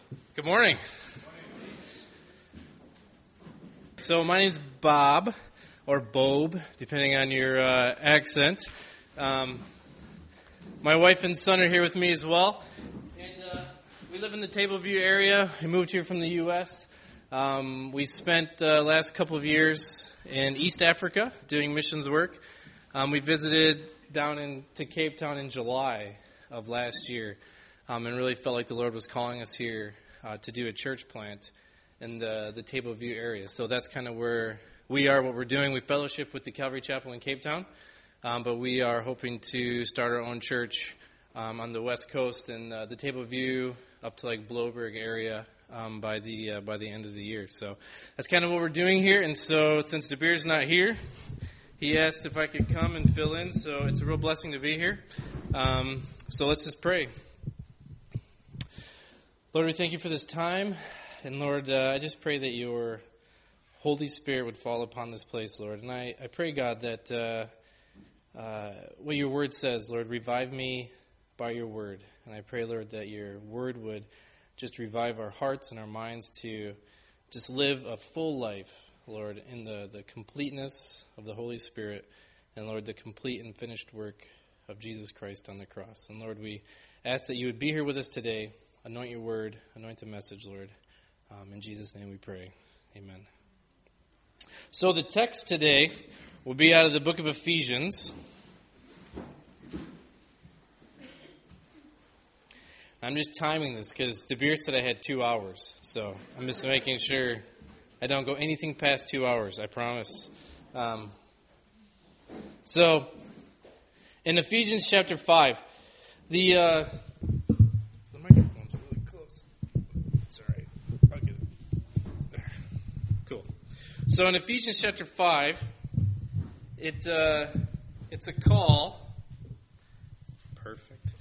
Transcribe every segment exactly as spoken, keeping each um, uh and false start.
Good morning. So my name's Bob, or Bob, depending on your uh, accent. Um, my wife and son are here with me as well. And uh, we live in the Tableview area. We moved here from the U S Um, we spent the uh, last couple of years in East Africa doing missions work. Um, we visited down into Cape Town in July of last year um, and really felt like the Lord was calling us here uh, to do a church plant in the, the Tableview area. So that's kind of where we are, what we're doing. We fellowship with the Calvary Chapel in Cape Town, um, but we are hoping to start our own church um, on the West Coast and uh, the Tableview up to like Bloberg area um, by the uh, by the end of the year. So that's kind of what we're doing here. And so since DeBeer's not here, he asked if I could come and fill in. So it's a real blessing to be here. Um, so let's just pray. Lord, we thank you for this time. And Lord, uh, I just pray that your Holy Spirit would fall upon this place, Lord. And I, I pray, God, that uh, uh, what your word says, Lord, revive me by your word. And I pray, Lord, that your word would just revive our hearts and our minds to just live a full life, Lord, in the, the completeness of the Holy Spirit. And, Lord, the complete and finished work of Jesus Christ on the cross. And, Lord, we ask that you would be here with us today. Anoint your word, anoint the message, Lord. Um, in Jesus' name we pray. Amen. So the text today will be out of the book of Ephesians. I'm just timing this because DeBeer said I had two hours. So I'm just making sure I don't go anything past two hours, I promise. Um, so in Ephesians chapter five, the... Uh, So in Ephesians chapter five, it uh, it's a call. Perfect.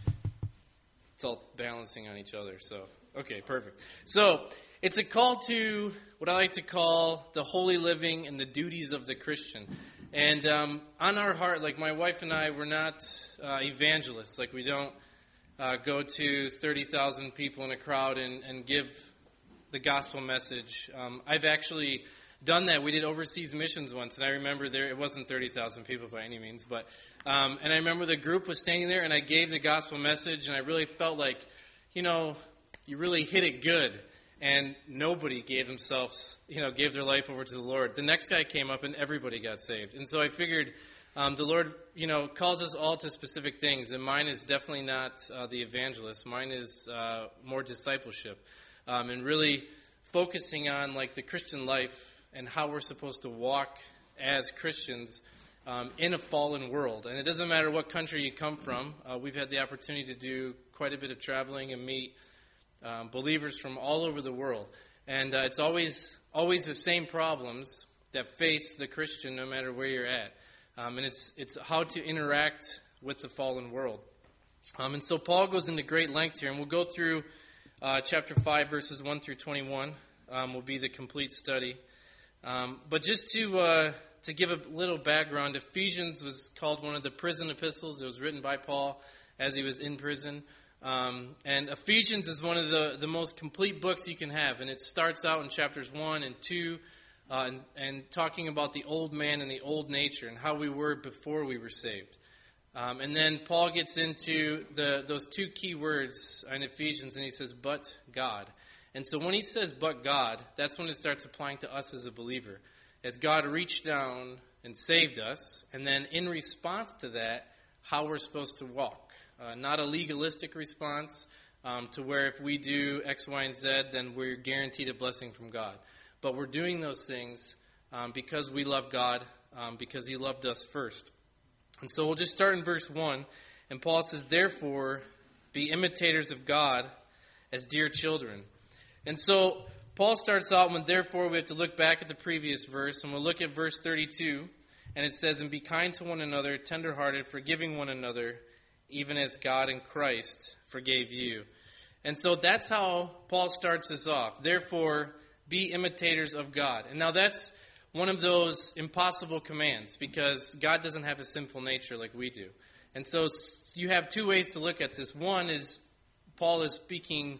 It's all balancing on each other. So okay, perfect. So it's a call to what I like to call the holy living and the duties of the Christian. And um, on our heart, like my wife and I, we're not uh, evangelists. Like we don't uh, go to thirty thousand people in a crowd and, and give the gospel message. Um, I've actually done that. We did overseas missions once, and I remember there, it wasn't thirty thousand people by any means, but, um, and I remember the group was standing there, and I gave the gospel message, and I really felt like, you know, you really hit it good, and nobody gave themselves, you know, gave their life over to the Lord. The next guy came up, and everybody got saved, and so I figured um, the Lord, you know, calls us all to specific things, and mine is definitely not uh, the evangelist. Mine is uh, more discipleship, um, and really focusing on, like, the Christian life and how we're supposed to walk as Christians um, in a fallen world. And it doesn't matter what country you come from. Uh, we've had the opportunity to do quite a bit of traveling and meet um, believers from all over the world. And uh, it's always always the same problems that face the Christian no matter where you're at. Um, and it's it's how to interact with the fallen world. Um, and so Paul goes into great length here. And we'll go through uh, chapter five, verses one through twenty-one. Um, will be the complete study. Um, but just to uh, to give a little background, Ephesians was called one of the prison epistles. It was written by Paul as he was in prison. Um, and Ephesians is one of the, the most complete books you can have. And it starts out in chapters one and two uh, and, and talking about the old man and the old nature and how we were before we were saved. Um, and then Paul gets into the those two key words in Ephesians, and he says, but God. And so when he says, but God, that's when it starts applying to us as a believer. As God reached down and saved us, and then in response to that, how we're supposed to walk. Uh, not a legalistic response um, to where if we do X, Y, and Z, then we're guaranteed a blessing from God. But we're doing those things um, because we love God, um, because he loved us first. And so we'll just start in verse one. And Paul says, therefore, be imitators of God as dear children. And so Paul starts out with, therefore, we have to look back at the previous verse, and we'll look at verse thirty-two, and it says, and be kind to one another, tenderhearted, forgiving one another, even as God in Christ forgave you. And so that's how Paul starts us off. Therefore, be imitators of God. And now that's one of those impossible commands, because God doesn't have a sinful nature like we do. And so you have two ways to look at this. One is Paul is speaking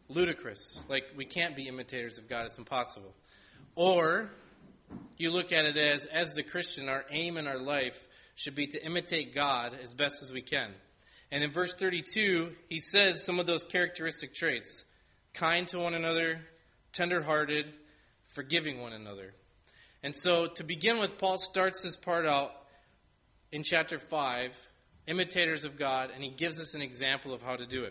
ludicrous. Like, we can't be imitators of God. It's impossible. Or you look at it as, as the Christian, our aim in our life should be to imitate God as best as we can. And in verse thirty-two, he says some of those characteristic traits. Kind to one another, tender-hearted, forgiving one another. And so, to begin with, Paul starts this part out in chapter five, imitators of God, and he gives us an example of how to do it.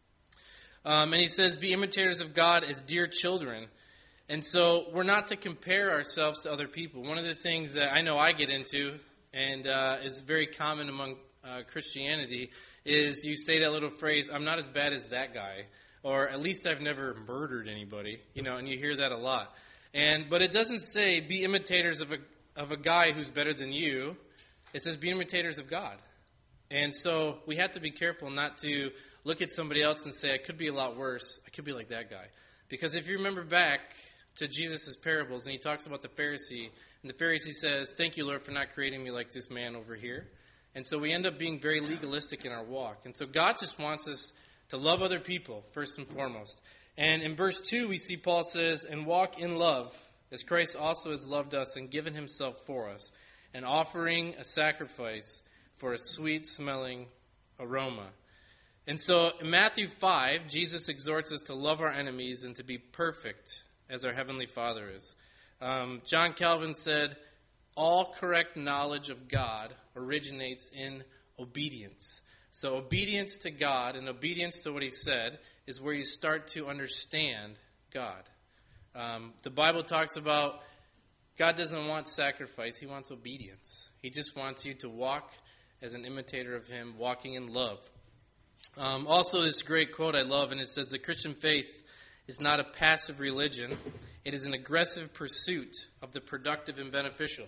Um, and he says, be imitators of God as dear children. And so, we're not to compare ourselves to other people. One of the things that I know I get into, and uh, is very common among uh, Christianity, is you say that little phrase, I'm not as bad as that guy. Or at least I've never murdered anybody, you know, and you hear that a lot. And but it doesn't say be imitators of a of a guy who's better than you. It says be imitators of God. And so we have to be careful not to look at somebody else and say, I could be a lot worse. I could be like that guy. Because if you remember back to Jesus' parables, and he talks about the Pharisee, and the Pharisee says, thank you, Lord, for not creating me like this man over here. And so we end up being very legalistic in our walk. And so God just wants us to love other people, first and foremost. And in verse two, we see Paul says, and walk in love, as Christ also has loved us and given himself for us, and offering a sacrifice for a sweet-smelling aroma. And so in Matthew five, Jesus exhorts us to love our enemies and to be perfect as our Heavenly Father is. Um, John Calvin said, all correct knowledge of God originates in obedience. So obedience to God and obedience to what he said is where you start to understand God. Um, the Bible talks about God doesn't want sacrifice. He wants obedience. He just wants you to walk as an imitator of him, walking in love. Um, also, this great quote I love, and it says, the Christian faith is not a passive religion. It is an aggressive pursuit of the productive and beneficial.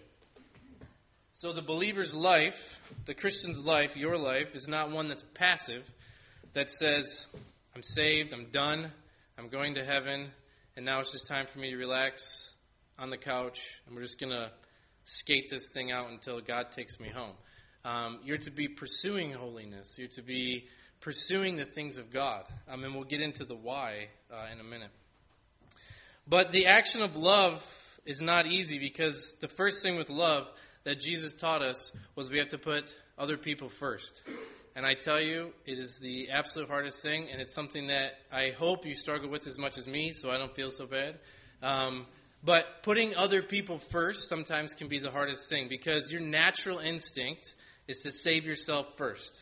So the believer's life, the Christian's life, your life, is not one that's passive, that says, I'm saved, I'm done, I'm going to heaven, and now it's just time for me to relax on the couch, and we're just going to skate this thing out until God takes me home. Um, you're to be pursuing holiness. You're to be pursuing the things of God. Um, and we'll get into the why uh, in a minute. But the action of love is not easy, because the first thing with love that Jesus taught us was we have to put other people first. And I tell you, it is the absolute hardest thing, and it's something that I hope you struggle with as much as me, so I don't feel so bad. Um, but putting other people first sometimes can be the hardest thing, because your natural instinct is to save yourself first,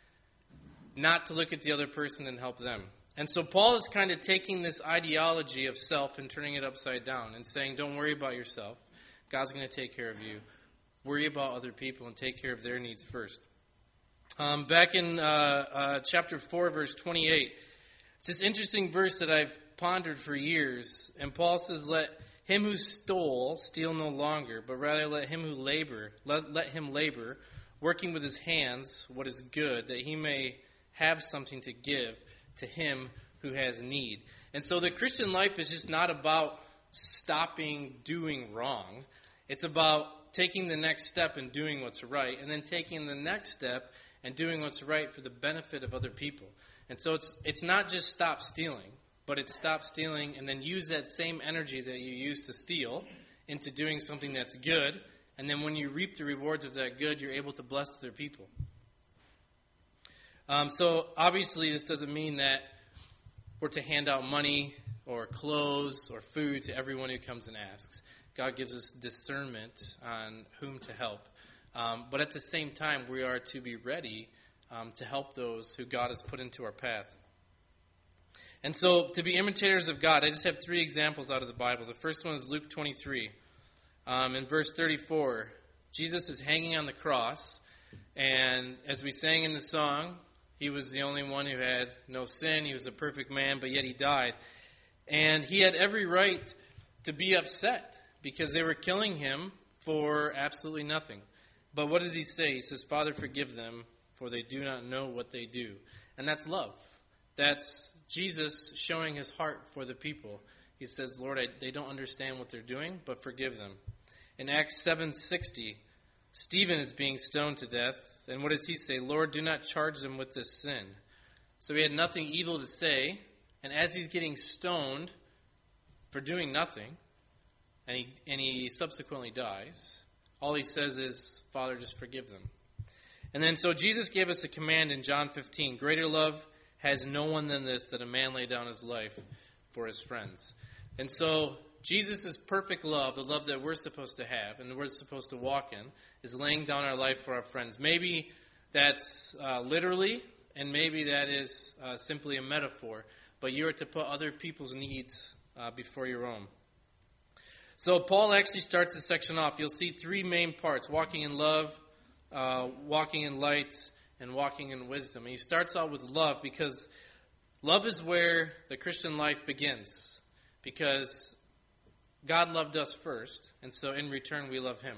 not to look at the other person and help them. And so Paul is kind of taking this ideology of self and turning it upside down and saying, don't worry about yourself. God's going to take care of you. Worry about other people and take care of their needs first. Um, back in uh, uh, chapter four, verse twenty-eight, it's this interesting verse that I've pondered for years. And Paul says, let him who stole steal no longer, but rather let him who labor, let, let him labor, working with his hands what is good, that he may have something to give to him who has need. And so the Christian life is just not about stopping doing wrong. It's about taking the next step and doing what's right, and then taking the next step and doing what's right for the benefit of other people. And so it's it's not just stop stealing, but it's stop stealing and then use that same energy that you used to steal into doing something that's good, and then when you reap the rewards of that good, you're able to bless other people. Um, so obviously this doesn't mean that we're to hand out money or clothes or food to everyone who comes and asks. God gives us discernment on whom to help. Um, but at the same time, we are to be ready um, to help those who God has put into our path. And so to be imitators of God, I just have three examples out of the Bible. The first one is Luke twenty-three. Um, in verse thirty-four, Jesus is hanging on the cross. And as we sang in the song, he was the only one who had no sin. He was a perfect man, but yet he died. And he had every right to be upset, because they were killing him for absolutely nothing. But what does he say? He says, Father, forgive them, for they do not know what they do. And that's love. That's Jesus showing his heart for the people. He says, Lord, I, they don't understand what they're doing, but forgive them. In Acts seven sixty, Stephen is being stoned to death. And what does he say? Lord, do not charge them with this sin. So he had nothing evil to say, And as he's getting stoned for doing nothing, and he, and he subsequently dies, all he says is, Father, just forgive them. And then so Jesus gave us a command in John fifteen, greater love has no one than this, that a man lay down his life for his friends. And so Jesus' perfect love, the love that we're supposed to have and we're supposed to walk in, is laying down our life for our friends. Maybe that's uh, literally, and maybe that is uh, simply a metaphor, but you are to put other people's needs uh, before your own. So Paul actually starts this section off. You'll see three main parts: walking in love, uh, walking in light, and walking in wisdom. And he starts out with love because love is where the Christian life begins. Because God loved us first, and so in return we love him.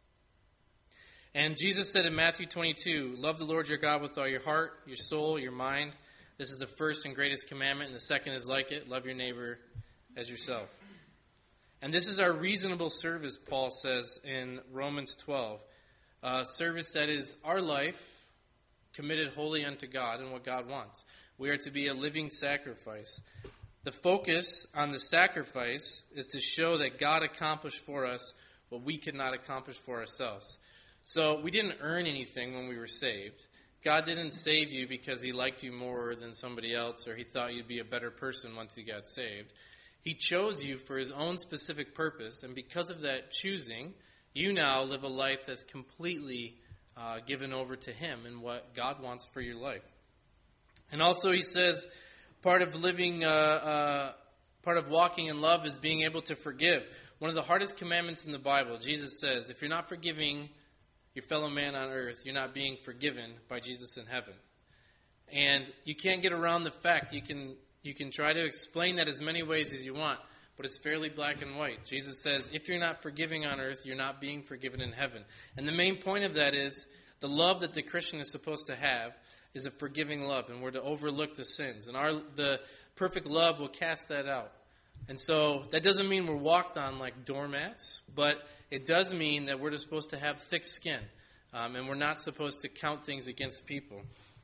And Jesus said in Matthew twenty-two, love the Lord your God with all your heart, your soul, your mind. This is the first and greatest commandment, and the second is like it, love your neighbor as yourself. And this is our reasonable service, Paul says in Romans twelve. Uh, service that is our life committed wholly unto God and what God wants. We are to be a living sacrifice. The focus on the sacrifice is to show that God accomplished for us what we could not accomplish for ourselves. So we didn't earn anything when we were saved. God didn't save you because he liked you more than somebody else or he thought you'd be a better person once you got saved. He chose you for his own specific purpose, and because of that choosing, you now live a life that's completely uh, given over to him and what God wants for your life. And also he says part of living, uh, uh, part of walking in love is being able to forgive. One of the hardest commandments in the Bible, Jesus says, if you're not forgiving your fellow man on earth, you're not being forgiven by Jesus in heaven. And you can't get around the fact. You can you can try to explain that as many ways as you want, but it's fairly black and white. Jesus says, if you're not forgiving on earth, you're not being forgiven in heaven. And the main point of that is the love that the Christian is supposed to have is a forgiving love, and we're to overlook the sins. And our the perfect love will cast that out. And so that doesn't mean we're walked on like doormats, but it does mean that we're supposed to have thick skin, um, and we're not supposed to count things against people.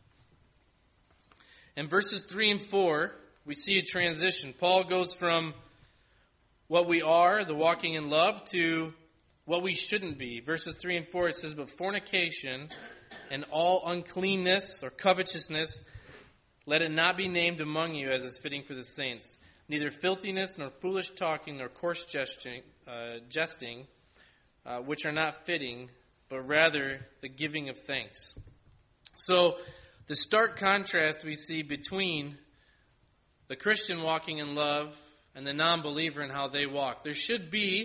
In verses three and four, we see a transition. Paul goes from what we are, the walking in love, to what we shouldn't be. Verses three and four, it says, but fornication and all uncleanness or covetousness, let it not be named among you as is fitting for the saints. Neither filthiness, nor foolish talking, nor coarse jesting, uh, jesting uh, which are not fitting, but rather the giving of thanks. So the stark contrast we see between the Christian walking in love and the non-believer in how they walk. There should be,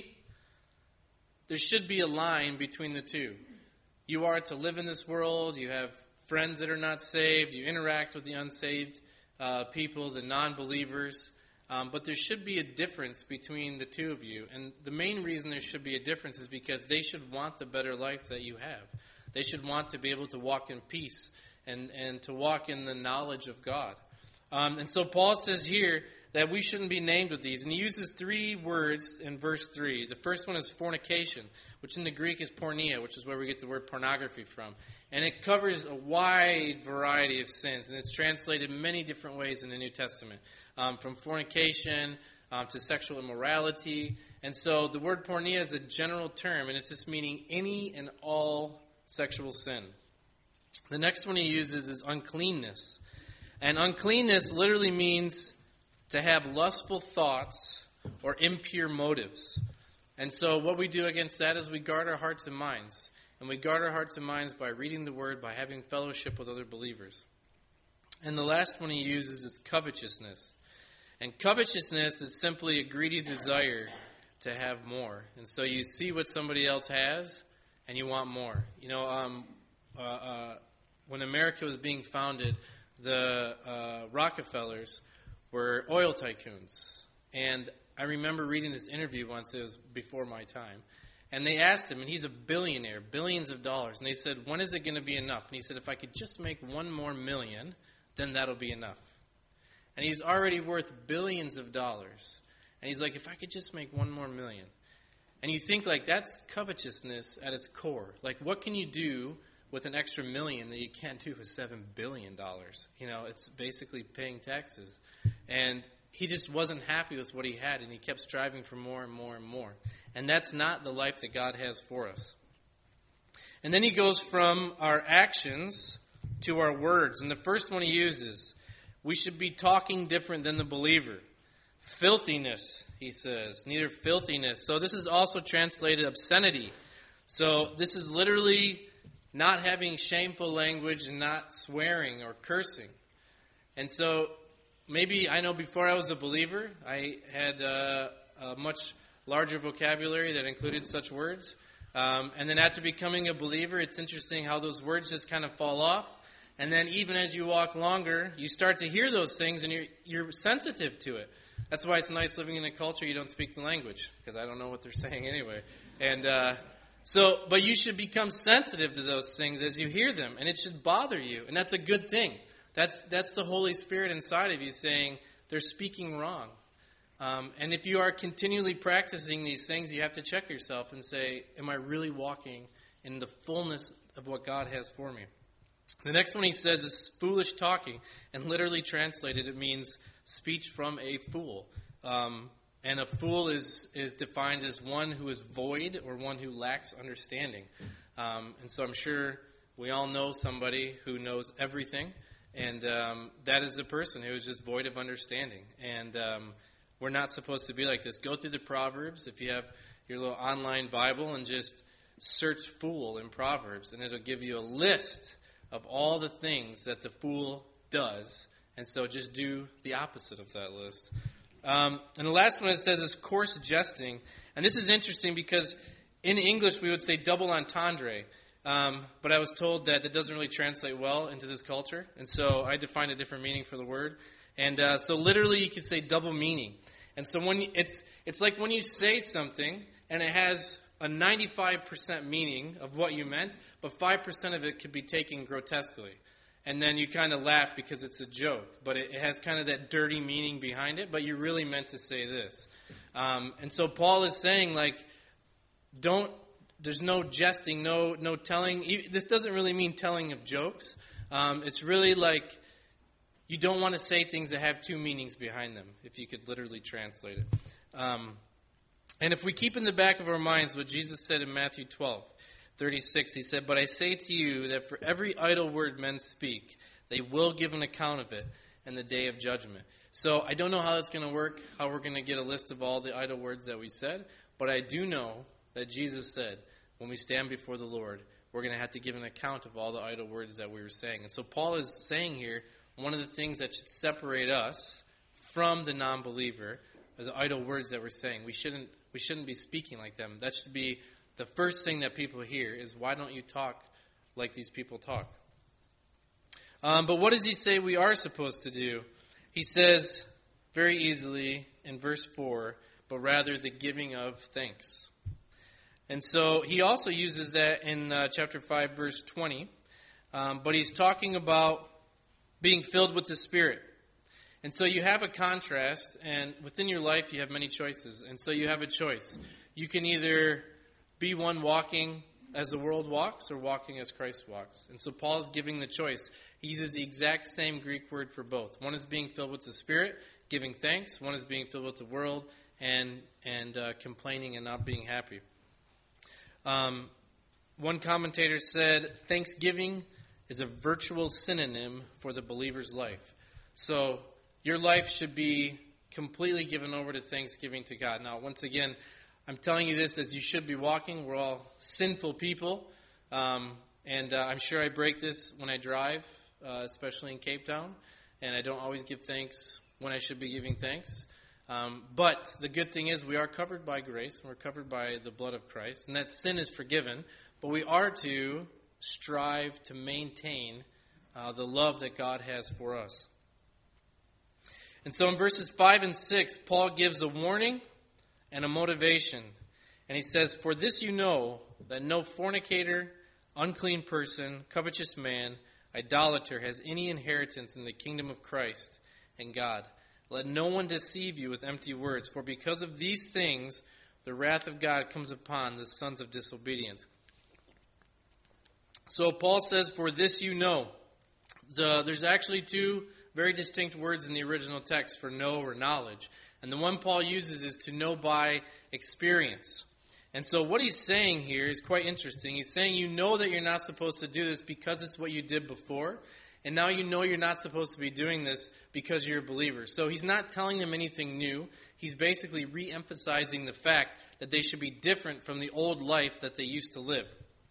there should be a line between the two. You are to live in this world. You have friends that are not saved. You interact with the unsaved uh, people, the non-believers. Um, but there should be a difference between the two of you. And the main reason there should be a difference is because they should want the better life that you have. They should want to be able to walk in peace and, and to walk in the knowledge of God. Um, and so Paul says here that we shouldn't be named with these. And he uses three words in verse three. The first one is fornication, which in the Greek is porneia, which is where we get the word pornography from. And it covers a wide variety of sins. And it's translated many different ways in the New Testament. Um, from fornication um, to sexual immorality. And so the word porneia is a general term, and it's just meaning any and all sexual sin. The next one he uses is uncleanness. And uncleanness literally means to have lustful thoughts or impure motives. And so what we do against that is we guard our hearts and minds. And we guard our hearts and minds by reading the Word, by having fellowship with other believers. And the last one he uses is covetousness. And covetousness is simply a greedy desire to have more. And so you see what somebody else has, and you want more. You know, um, uh, uh, when America was being founded, the uh, Rockefellers were oil tycoons. And I remember reading this interview once, it was before my time. And they asked him, and he's a billionaire, billions of dollars. And they said, when is it going to be enough? And he said, if I could just make one more million, then that'll be enough. And he's already worth billions of dollars. And he's like, if I could just make one more million. And you think, like, that's covetousness at its core. Like, what can you do with an extra million that you can't do with seven billion dollars? You know, it's basically paying taxes. And he just wasn't happy with what he had, and he kept striving for more and more and more. And that's not the life that God has for us. And then he goes from our actions to our words. And the first one he uses, we should be talking different than the believer. Filthiness, he says, neither filthiness. So this is also translated obscenity. So this is literally not having shameful language and not swearing or cursing. And so maybe, I know before I was a believer, I had uh, a much larger vocabulary that included such words. Um, and then after becoming a believer, it's interesting how those words just kind of fall off. And then even as you walk longer, you start to hear those things and you're, you're sensitive to it. That's why it's nice living in a culture you don't speak the language, because I don't know what they're saying anyway. And uh, so, but you should become sensitive to those things as you hear them, and it should bother you. And that's a good thing. That's that's the Holy Spirit inside of you saying they're speaking wrong. Um, and if you are continually practicing these things, you have to check yourself and say, am I really walking in the fullness of what God has for me? The next one he says is foolish talking, and literally translated it means speech from a fool. Um, and a fool is, is defined as one who is void or one who lacks understanding. Um, and so I'm sure we all know somebody who knows everything, and um, that is a person who is just void of understanding. And um, we're not supposed to be like this. Go through the Proverbs if you have your little online Bible and just search fool in Proverbs, and it'll give you a list of all the things that the fool does. And so just do the opposite of that list. Um, and the last one it says is coarse jesting. And this is interesting because in English we would say double entendre. Um, but I was told that it doesn't really translate well into this culture. And so I defined a different meaning for the word. And uh, so literally you could say double meaning. And so when you, it's it's like when you say something and it has a ninety-five percent meaning of what you meant, but five percent of it could be taken grotesquely. And then you kind of laugh because it's a joke, but it, it has kind of that dirty meaning behind it, but you really meant to say this. Um, and so Paul is saying, like, don't, there's no jesting, no no telling. This doesn't really mean telling of jokes. Um, it's really like you don't want to say things that have two meanings behind them, if you could literally translate it. Um And if we keep in the back of our minds what Jesus said in Matthew twelve, thirty-six, he said, "But I say to you that for every idle word men speak, they will give an account of it in the day of judgment." So I don't know how that's going to work, how we're going to get a list of all the idle words that we said, but I do know that Jesus said when we stand before the Lord, we're going to have to give an account of all the idle words that we were saying. And so Paul is saying here, one of the things that should separate us from the non-believer is the idle words that we're saying. We shouldn't We shouldn't be speaking like them. That should be the first thing that people hear is, why don't you talk like these people talk? Um, but what does he say we are supposed to do? He says very easily in verse four, but rather the giving of thanks. And so he also uses that in uh, chapter five, verse twenty. Um, but he's talking about being filled with the Spirit. And so you have a contrast, and within your life you have many choices. And so you have a choice. You can either be one walking as the world walks or walking as Christ walks. And so Paul's giving the choice. He uses the exact same Greek word for both. One is being filled with the Spirit, giving thanks. One is being filled with the world and and uh, complaining and not being happy. Um, one commentator said, thanksgiving is a virtual synonym for the believer's life. So your life should be completely given over to thanksgiving to God. Now, once again, I'm telling you this as you should be walking. We're all sinful people. Um, and uh, I'm sure I break this when I drive, uh, especially in Cape Town. And I don't always give thanks when I should be giving thanks. Um, but the good thing is we are covered by grace. And we're covered by the blood of Christ. And that sin is forgiven. But we are to strive to maintain uh, the love that God has for us. And so in verses five and six, Paul gives a warning and a motivation. And he says, "For this you know, that no fornicator, unclean person, covetous man, idolater has any inheritance in the kingdom of Christ and God. Let no one deceive you with empty words, for because of these things the wrath of God comes upon the sons of disobedience." So Paul says, "For this you know." The, there's actually two very distinct words in the original text for know or knowledge. And the one Paul uses is to know by experience. And so what he's saying here is quite interesting. He's saying you know that you're not supposed to do this because it's what you did before. And now you know you're not supposed to be doing this because you're a believer. So he's not telling them anything new. He's basically re-emphasizing the fact that they should be different from the old life that they used to live.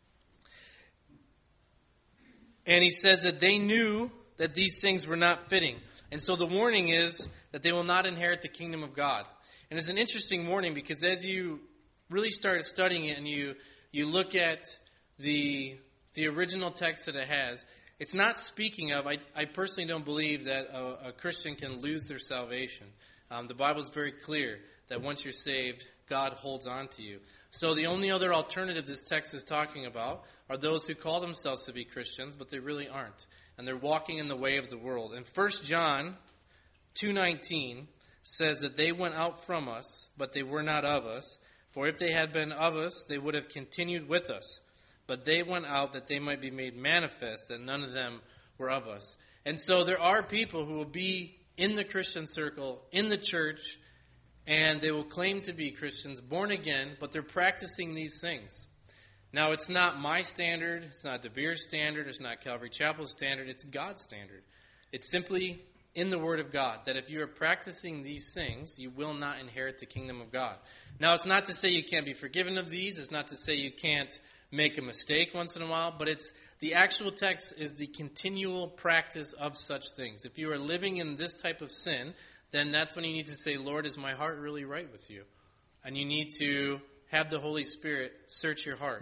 And he says that they knew that these things were not fitting. And so the warning is that they will not inherit the kingdom of God. And it's an interesting warning because as you really start studying it and you, you look at the, the original text that it has, it's not speaking of, I, I personally don't believe that a, a Christian can lose their salvation. Um, the Bible is very clear that once you're saved, God holds on to you. So the only other alternative this text is talking about are those who call themselves to be Christians, but they really aren't. And they're walking in the way of the world. And First John two nineteen says that they went out from us, but they were not of us. For if they had been of us, they would have continued with us. But they went out that they might be made manifest, that none of them were of us. And so there are people who will be in the Christian circle, in the church, and they will claim to be Christians, born again, but they're practicing these things. Now, it's not my standard, it's not De Beer's standard, it's not Calvary Chapel's standard, it's God's standard. It's simply in the Word of God that if you are practicing these things, you will not inherit the kingdom of God. Now, it's not to say you can't be forgiven of these, it's not to say you can't make a mistake once in a while, but it's the actual text is the continual practice of such things. If you are living in this type of sin, then that's when you need to say, Lord, is my heart really right with you? And you need to have the Holy Spirit search your heart.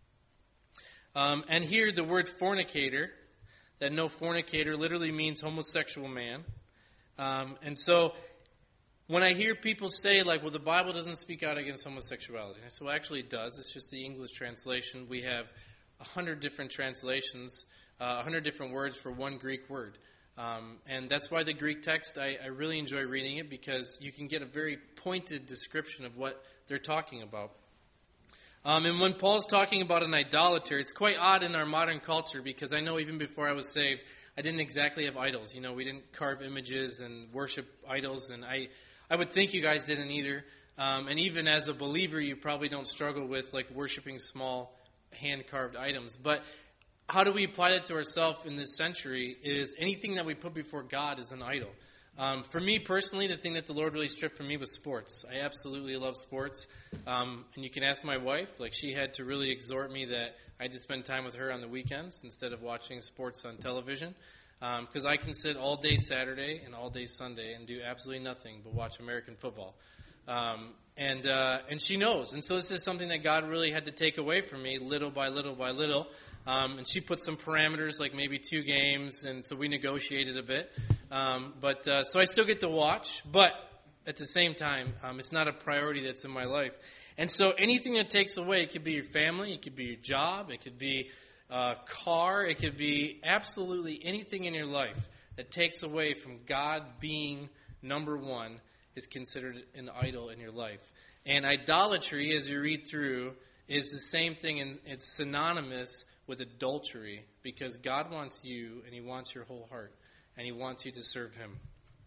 Um, and here the word fornicator, that no fornicator literally means homosexual man. Um, and so when I hear people say, like, well, the Bible doesn't speak out against homosexuality, I say, well, actually it does. It's just the English translation. We have a hundred different translations, uh, a hundred different words for one Greek word. Um, and that's why the Greek text, I, I really enjoy reading it because you can get a very pointed description of what they're talking about. Um, and when Paul's talking about an idolater, it's quite odd in our modern culture because I know even before I was saved, I didn't exactly have idols. You know, we didn't carve images and worship idols, and I, I would think you guys didn't either. Um, and even as a believer, you probably don't struggle with like worshiping small hand-carved items. But how do we apply that to ourselves in this century is anything that we put before God is an idol. Um, for me personally, the thing that the Lord really stripped from me was sports. I absolutely love sports. Um, and you can ask my wife. Like, she had to really exhort me that I just spend time with her on the weekends instead of watching sports on television. Because um, I can sit all day Saturday and all day Sunday and do absolutely nothing but watch American football. Um, and uh, and she knows. And so this is something that God really had to take away from me little by little by little. Um, and she put some parameters, like maybe two games, and so we negotiated a bit. Um, but uh, so I still get to watch, but at the same time, um, it's not a priority that's in my life. And so anything that takes away, it could be your family, it could be your job, it could be a car, it could be absolutely anything in your life that takes away from God being number one is considered an idol in your life. And idolatry, as you read through, is the same thing, and it's synonymous with adultery, because God wants you and he wants your whole heart, and he wants you to serve him.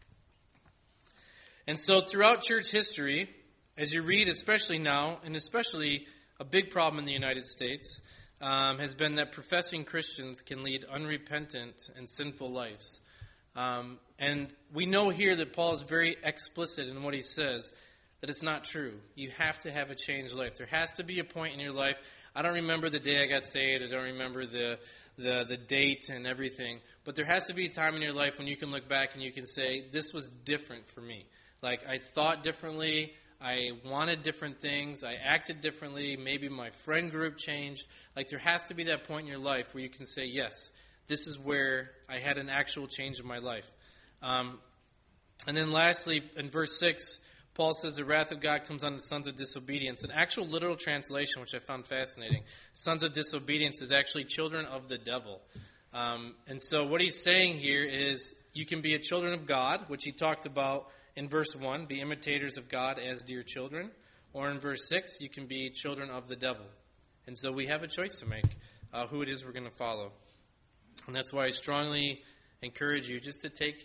And so throughout church history, as you read, especially now, and especially a big problem in the United States, um, has been that professing Christians can lead unrepentant and sinful lives. Um, and we know here that Paul is very explicit in what he says, that it's not true. You have to have a changed life. There has to be a point in your life. I don't remember the day I got saved. I don't remember the, the the date and everything. But there has to be a time in your life when you can look back and you can say, this was different for me. Like, I thought differently. I wanted different things. I acted differently. Maybe my friend group changed. Like, there has to be that point in your life where you can say, yes, this is where I had an actual change in my life. Um, and then lastly, in verse six, Paul says the wrath of God comes on the sons of disobedience. An actual literal translation, which I found fascinating, sons of disobedience is actually children of the devil. Um, and so what he's saying here is you can be a children of God, which he talked about in verse one, be imitators of God as dear children. Or in verse six, you can be children of the devil. And so we have a choice to make, uh, who it is we're going to follow. And that's why I strongly encourage you just to take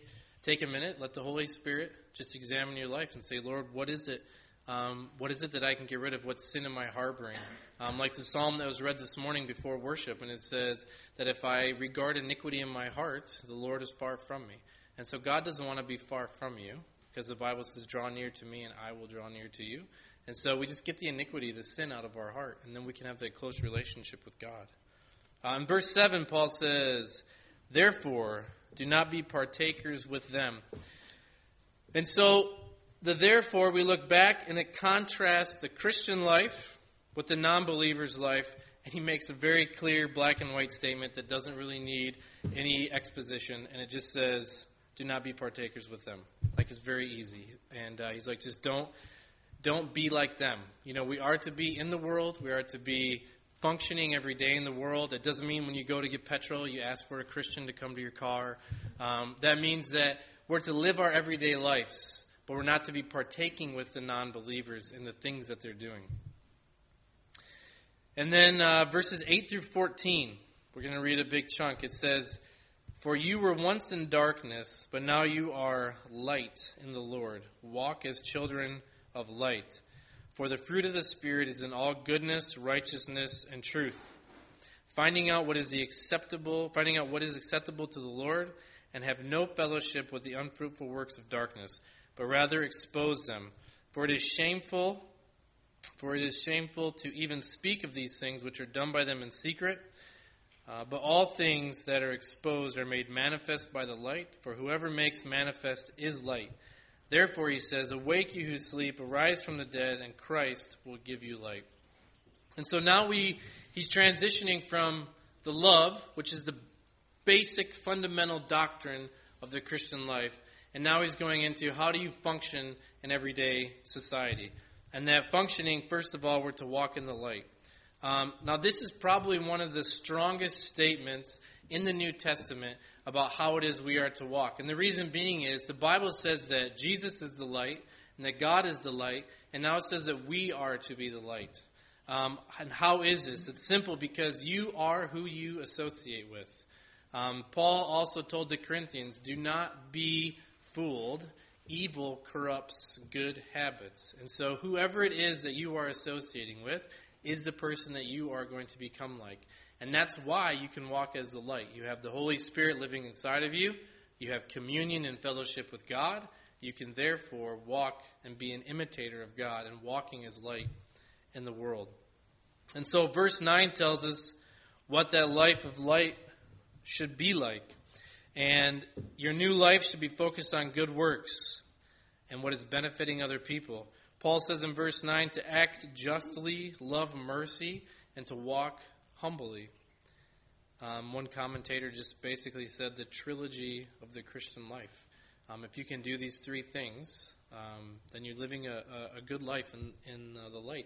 take a minute, let the Holy Spirit just examine your life and say, Lord, what is it? Um, what is it that I can get rid of? What sin am I harboring? Um, like the psalm that was read this morning before worship, and it says that if I regard iniquity in my heart, the Lord is far from me. And so God doesn't want to be far from you, because the Bible says, draw near to me and I will draw near to you. And so we just get the iniquity, the sin out of our heart, and then we can have that close relationship with God. Uh, in verse seven, Paul says, therefore, do not be partakers with them. And so the therefore, we look back and it contrasts the Christian life with the non-believer's life, and he makes a very clear black and white statement that doesn't really need any exposition, and it just says, do not be partakers with them. Like, it's very easy. And uh, he's like, just don't, don't be like them. You know, we are to be in the world. We are to be functioning every day in the world. It doesn't mean when you go to get petrol, you ask for a Christian to come to your car. Um, that means that we're to live our everyday lives, but we're not to be partaking with the non-believers in the things that they're doing. And then uh, verses eight through fourteen, we're going to read a big chunk. It says, for you were once in darkness, but now you are light in the Lord. Walk as children of light. For the fruit of the Spirit is in all goodness, righteousness, and truth. Finding out what is the acceptable, finding out what is acceptable to the Lord, and have no fellowship with the unfruitful works of darkness, but rather expose them. For it is shameful, for it is shameful to even speak of these things which are done by them in secret. Uh, but all things that are exposed are made manifest by the light, for whoever makes manifest is light. Therefore, he says, awake you who sleep, arise from the dead, and Christ will give you light. And so now we he's transitioning from the love, which is the basic fundamental doctrine of the Christian life, and now he's going into how do you function in everyday society. And that functioning, first of all, we're to walk in the light. Um, now, this is probably one of the strongest statements in the New Testament about how it is we are to walk. And the reason being is the Bible says that Jesus is the light and that God is the light, and now it says that we are to be the light. Um, and how is this? It's simple, because you are who you associate with. Um, Paul also told the Corinthians, do not be fooled. Evil corrupts good habits. And so whoever it is that you are associating with is the person that you are going to become like. And that's why you can walk as the light. You have the Holy Spirit living inside of you. You have communion and fellowship with God. You can therefore walk and be an imitator of God and walking as light in the world. And so verse nine tells us what that life of light should be like. And your new life should be focused on good works and what is benefiting other people. Paul says in verse nine to act justly, love mercy, and to walk humbly. Um, one commentator just basically said the trilogy of the Christian life. Um, if you can do these three things, um, then you're living a, a, a good life in, in uh, the light.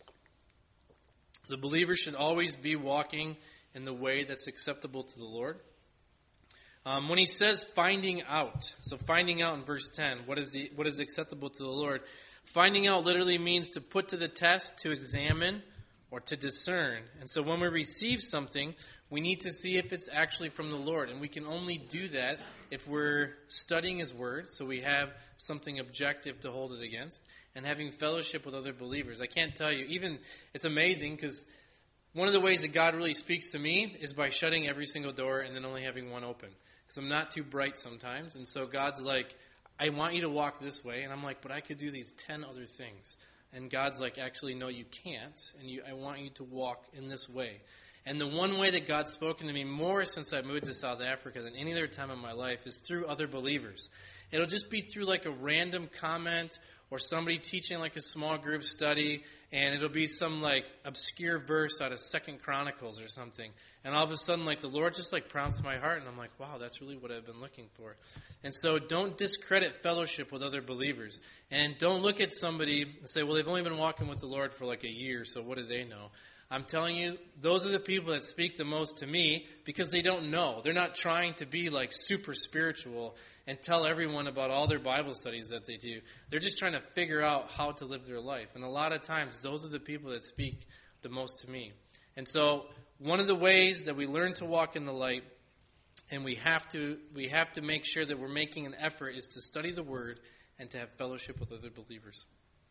The believer should always be walking in the way that's acceptable to the Lord. Um, when he says finding out, so finding out in verse ten, what is the, what is acceptable to the Lord? Finding out literally means to put to the test, to examine, or to discern. And so when we receive something, we need to see if it's actually from the Lord. And we can only do that if we're studying His Word, so we have something objective to hold it against, and having fellowship with other believers. I can't tell you, even, it's amazing, because one of the ways that God really speaks to me is by shutting every single door and then only having one open. Because I'm not too bright sometimes, and so God's like, I want you to walk this way. And I'm like, but I could do these ten other things. And God's like, actually, no, you can't. And you, I want you to walk in this way. And the one way that God's spoken to me more since I moved to South Africa than any other time in my life is through other believers. It'll just be through like a random comment or somebody teaching like a small group study, and it'll be some like obscure verse out of Second Chronicles or something. And all of a sudden, like, the Lord just like prompts my heart, and I'm like, wow, that's really what I've been looking for. And so don't discredit fellowship with other believers. And don't look at somebody and say, well, they've only been walking with the Lord for like a year, so what do they know? I'm telling you, those are the people that speak the most to me because they don't know. They're not trying to be like super spiritual and tell everyone about all their Bible studies that they do. They're just trying to figure out how to live their life. And a lot of times, those are the people that speak the most to me. And so one of the ways that we learn to walk in the light And we have to we have to make sure that we're making an effort is to study the Word and to have fellowship with other believers.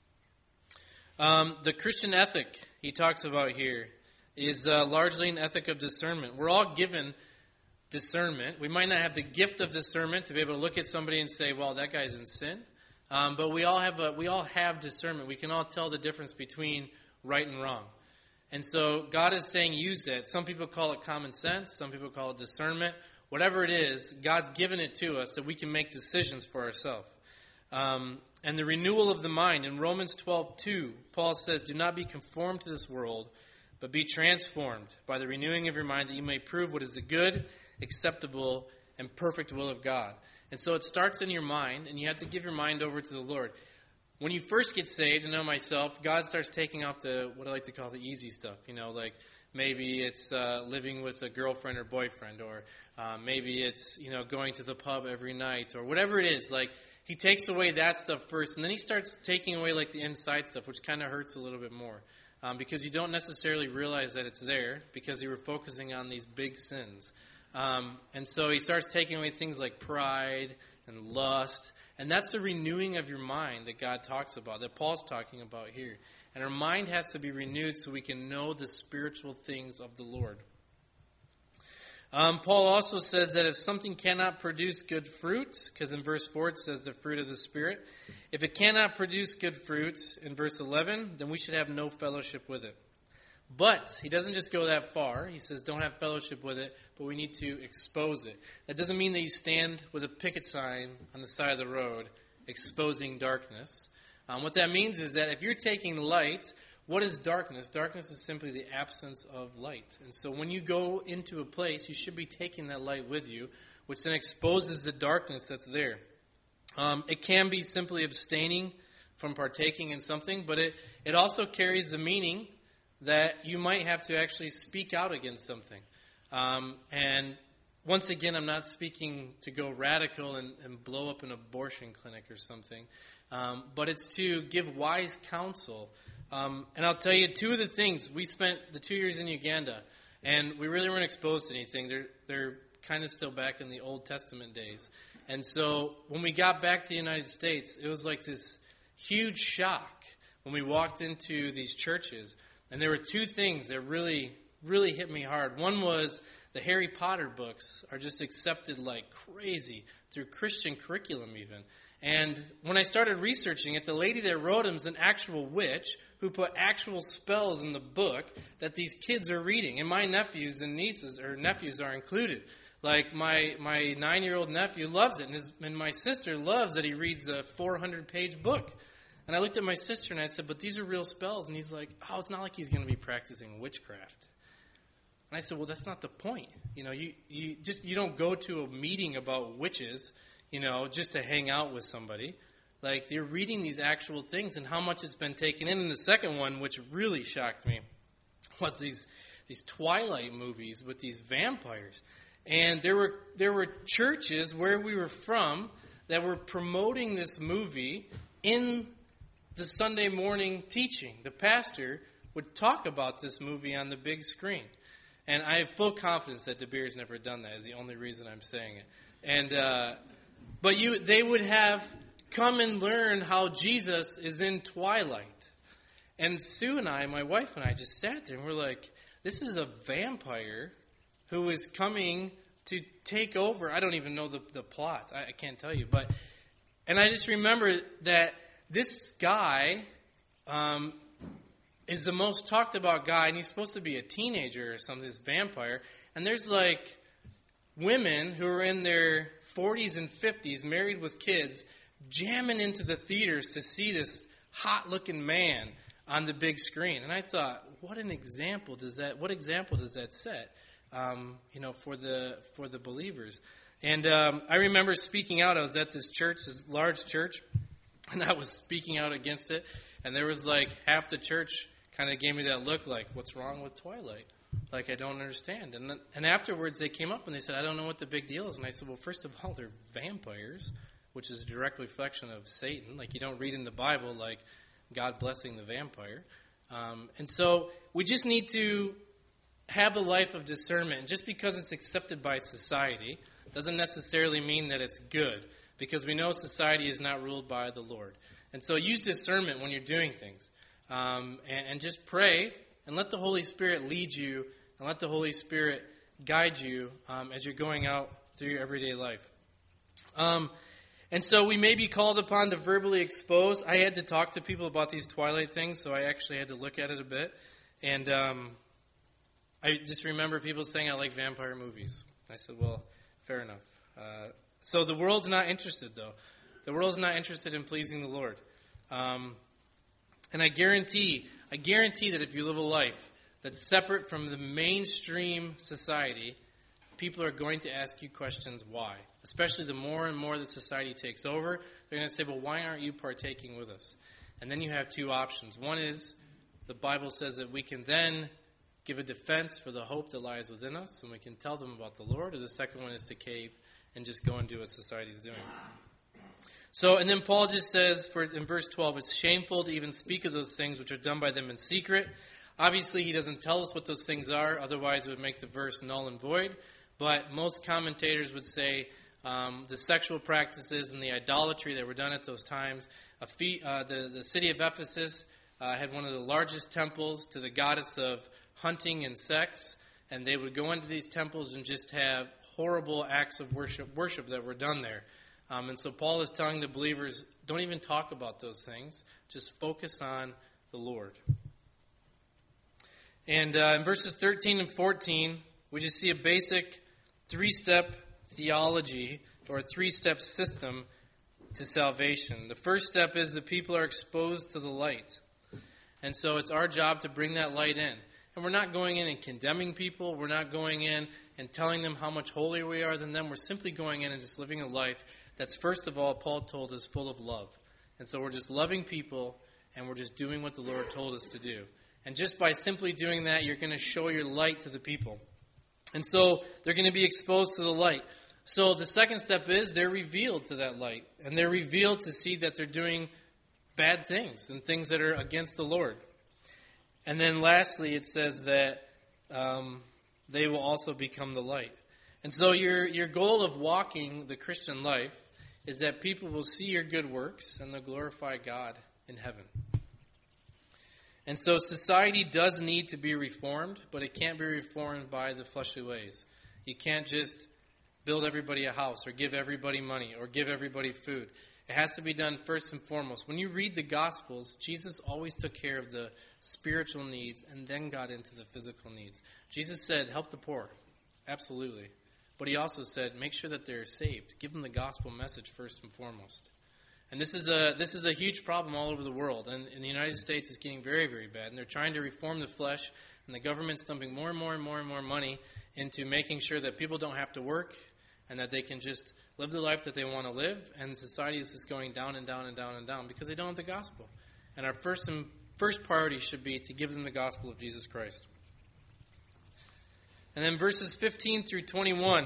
Um, the Christian ethic he talks about here is uh, largely an ethic of discernment. We're all given discernment. We might not have the gift of discernment to be able to look at somebody and say, well, that guy's in sin. Um, but we all have a, we all have discernment. We can all tell the difference between right and wrong. And so God is saying use it. Some people call it common sense. Some people call it discernment. Whatever it is, God's given it to us that we can make decisions for ourselves. Um, and the renewal of the mind. In Romans twelve two, Paul says, do not be conformed to this world, but be transformed by the renewing of your mind, that you may prove what is the good, acceptable, and perfect will of God. And so it starts in your mind, and you have to give your mind over to the Lord. When you first get saved, I know myself, God starts taking off the, what I like to call the easy stuff. You know, like maybe it's uh, living with a girlfriend or boyfriend, or uh, maybe it's, you know, going to the pub every night, or whatever it is. Like, he takes away that stuff first, and then he starts taking away, like, the inside stuff, which kind of hurts a little bit more. Um, because you don't necessarily realize that it's there, because you were focusing on these big sins. Um, and so he starts taking away things like pride and lust. And that's the renewing of your mind that God talks about, that Paul's talking about here. And our mind has to be renewed so we can know the spiritual things of the Lord. Um, Paul also says that if something cannot produce good fruit, because in verse four it says the fruit of the Spirit, if it cannot produce good fruit, in verse eleven, then we should have no fellowship with it. But he doesn't just go that far. He says don't have fellowship with it, but we need to expose it. That doesn't mean that you stand with a picket sign on the side of the road exposing darkness. Um, what that means is that if you're taking light, what is darkness? Darkness is simply the absence of light. And so when you go into a place, you should be taking that light with you, which then exposes the darkness that's there. Um, it can be simply abstaining from partaking in something, but it, it also carries the meaning that you might have to actually speak out against something. Um, and once again, I'm not speaking to go radical and, and blow up an abortion clinic or something, um, but it's to give wise counsel. Um, and I'll tell you two of the things. We spent the two years in Uganda, and we really weren't exposed to anything. They're, they're kind of still back in the Old Testament days. And so when we got back to the United States, it was like this huge shock when we walked into these churches. And there were two things that really, really hit me hard. One was the Harry Potter books are just accepted like crazy through Christian curriculum even. And when I started researching it, the lady that wrote them is an actual witch who put actual spells in the book that these kids are reading. And my nephews and nieces, or nephews are included. Like my, my nine-year-old nephew loves it, and, his, and my sister loves that he reads a four hundred page book. And I looked at my sister and I said, but these are real spells. And he's like, oh, it's not like he's going to be practicing witchcraft. And I said, well, that's not the point. You know, you, you just you don't go to a meeting about witches, you know, just to hang out with somebody. Like, you're reading these actual things and how much it's been taken in. And the second one, which really shocked me, was these these Twilight movies with these vampires. And there were there were churches where we were from that were promoting this movie in the Sunday morning teaching. The pastor would talk about this movie on the big screen. And I have full confidence that De Beer's never done that, is the only reason I'm saying it. And uh, but you, they would have come and learn how Jesus is in Twilight. And Sue and I, my wife and I, just sat there and we're like, this is a vampire who is coming to take over. I don't even know the, the plot. I, I can't tell you. But and I just remember that this guy um, is the most talked about guy, and he's supposed to be a teenager or something, this vampire. And there's like women who are in their forties and fifties, married with kids, jamming into the theaters to see this hot-looking man on the big screen. And I thought, what an example does that? What example does that set? Um, you know, for the for the believers. And um, I remember speaking out. I was at this church, this large church, and I was speaking out against it. And there was like half the church kind of gave me that look, like, what's wrong with Twilight? Like, I don't understand. And then, and afterwards, they came up and they said, I don't know what the big deal is. And I said, well, first of all, they're vampires, which is a direct reflection of Satan. Like, you don't read in the Bible like God blessing the vampire. Um, and so we just need to have a life of discernment. And just because it's accepted by society, doesn't necessarily mean that it's good, because we know society is not ruled by the Lord. And so use discernment when you're doing things. Um, and, and just pray and let the Holy Spirit lead you and let the Holy Spirit guide you um, as you're going out through your everyday life. Um, and so we may be called upon to verbally expose. I had to talk to people about these Twilight things, so I actually had to look at it a bit. And um, I just remember people saying I like vampire movies. I said, well, fair enough. Uh, so the world's not interested, though. The world's not interested in pleasing the Lord. Um, and I guarantee, I guarantee that if you live a life that's separate from the mainstream society, people are going to ask you questions why. Especially the more and more that society takes over, they're going to say, well, why aren't you partaking with us? And then you have two options. One is the Bible says that we can then give a defense for the hope that lies within us, and we can tell them about the Lord. Or the second one is to cave and just go and do what society is doing. So, and then Paul just says for in verse twelve, it's shameful to even speak of those things which are done by them in secret. Obviously, he doesn't tell us what those things are, otherwise it would make the verse null and void. But most commentators would say um, the sexual practices and the idolatry that were done at those times. A fee, uh, the, the city of Ephesus uh, had one of the largest temples to the goddess of hunting and sex, and they would go into these temples and just have horrible acts of worship, worship that were done there. Um, and so Paul is telling the believers, don't even talk about those things. Just focus on the Lord. And uh, in verses thirteen and fourteen, we just see a basic three-step theology or a three-step system to salvation. The first step is that people are exposed to the light. And so it's our job to bring that light in. And we're not going in and condemning people. We're not going in and telling them how much holier we are than them. We're simply going in and just living a life that's, first of all, Paul told us, full of love. And so we're just loving people, and we're just doing what the Lord told us to do. And just by simply doing that, you're going to show your light to the people. And so they're going to be exposed to the light. So the second step is they're revealed to that light. And they're revealed to see that they're doing bad things and things that are against the Lord. And then lastly, it says that um, they will also become the light. And so your your goal of walking the Christian life is that people will see your good works and they'll glorify God in heaven. And so society does need to be reformed, but it can't be reformed by the fleshly ways. You can't just build everybody a house or give everybody money or give everybody food. It has to be done first and foremost. When you read the Gospels, Jesus always took care of the spiritual needs and then got into the physical needs. Jesus said, help the poor. Absolutely. But he also said, make sure that they're saved. Give them the gospel message first and foremost. And this is a this is a huge problem all over the world. And in the United States, it's getting very, very bad. And they're trying to reform the flesh. And the government's dumping more and more and more and more money into making sure that people don't have to work and that they can just live the life that they want to live. And society is just going down and down and down and down because they don't have the gospel. And our first and first priority should be to give them the gospel of Jesus Christ. And then verses fifteen through twenty-one,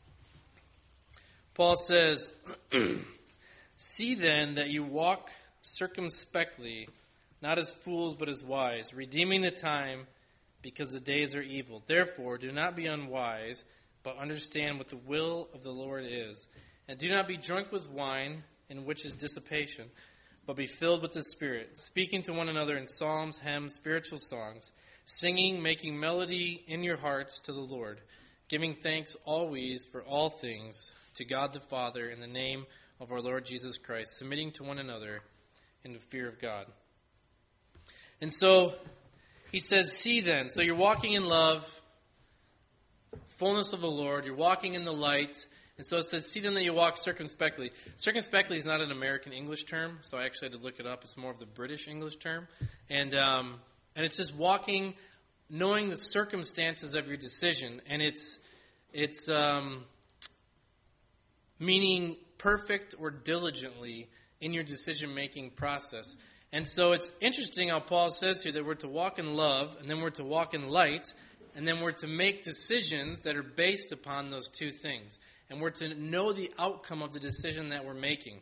Paul says, see then that you walk circumspectly, not as fools but as wise, redeeming the time because the days are evil. Therefore, do not be unwise, but understand what the will of the Lord is. And do not be drunk with wine, in which is dissipation, but be filled with the Spirit, speaking to one another in psalms, hymns, spiritual songs, singing, making melody in your hearts to the Lord, giving thanks always for all things to God the Father in the name of our Lord Jesus Christ, submitting to one another in the fear of God. And so he says, see then. So you're walking in love, fullness of the Lord. You're walking in the light. And so it says, see then that you walk circumspectly. Circumspectly is not an American English term, so I actually had to look it up. It's more of the British English term. And um, and it's just walking, knowing the circumstances of your decision. And it's it's um, meaning perfect or diligently in your decision-making process. And so it's interesting how Paul says here that we're to walk in love, and then we're to walk in light, and then we're to make decisions that are based upon those two things. And we're to know the outcome of the decision that we're making.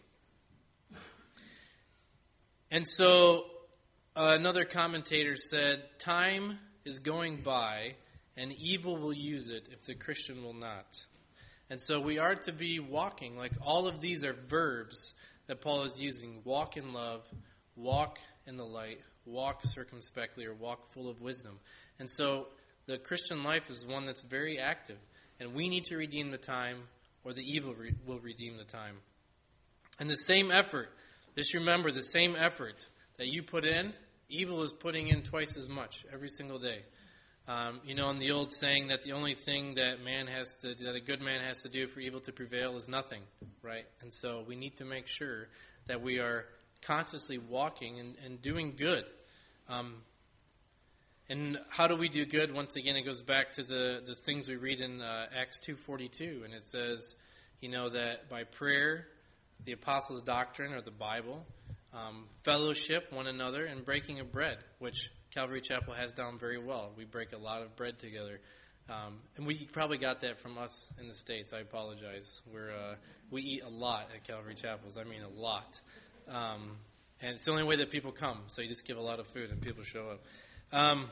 And so uh, another commentator said, time is going by, and evil will use it if the Christian will not. And so we are to be walking. Like all of these are verbs that Paul is using. Walk in love, walk in the light, walk circumspectly, or walk full of wisdom. And so the Christian life is one that's very active. And we need to redeem the time, or the evil re- will redeem the time. And the same effort, just remember, the same effort that you put in, evil is putting in twice as much every single day. Um, you know, in the old saying that the only thing that man has to, that a good man has to do for evil to prevail is nothing, right? And so we need to make sure that we are consciously walking and, and doing good. Um, and how do we do good? Once again, it goes back to the, the things we read in uh, Acts two forty-two, and it says, you know, that by prayer, the apostles' doctrine, or the Bible, um, fellowship one another, and breaking of bread, which Calvary Chapel has down very well. We break a lot of bread together. Um, and we probably got that from us in the States. I apologize. We're, uh, we eat a lot at Calvary Chapels. I mean a lot. Um, and it's the only way that people come. So you just give a lot of food and people show up. Um,